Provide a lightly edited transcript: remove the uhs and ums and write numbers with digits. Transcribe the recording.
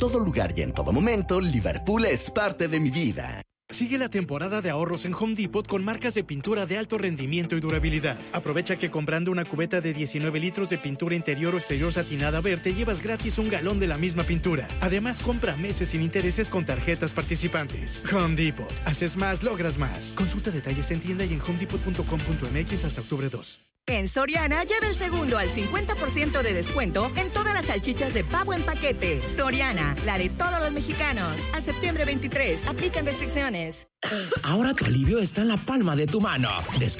todo lugar y en todo momento, Liverpool es parte de mi vida. Sigue la temporada de ahorros en Home Depot con marcas de pintura de alto rendimiento y durabilidad. Aprovecha que comprando una cubeta de 19 litros de pintura interior o exterior satinada verde, llevas gratis un galón de la misma pintura. Además, compra meses sin intereses con tarjetas participantes. Home Depot. Haces más, logras más. Consulta detalles en tienda y en homedepot.com.mx hasta octubre 2. En Soriana, lleva el segundo al 50% de descuento en todas las salchichas de pavo en paquete. Soriana, la de todos los mexicanos. A septiembre 23, aplican restricciones. Ahora tu alivio está en la palma de tu mano.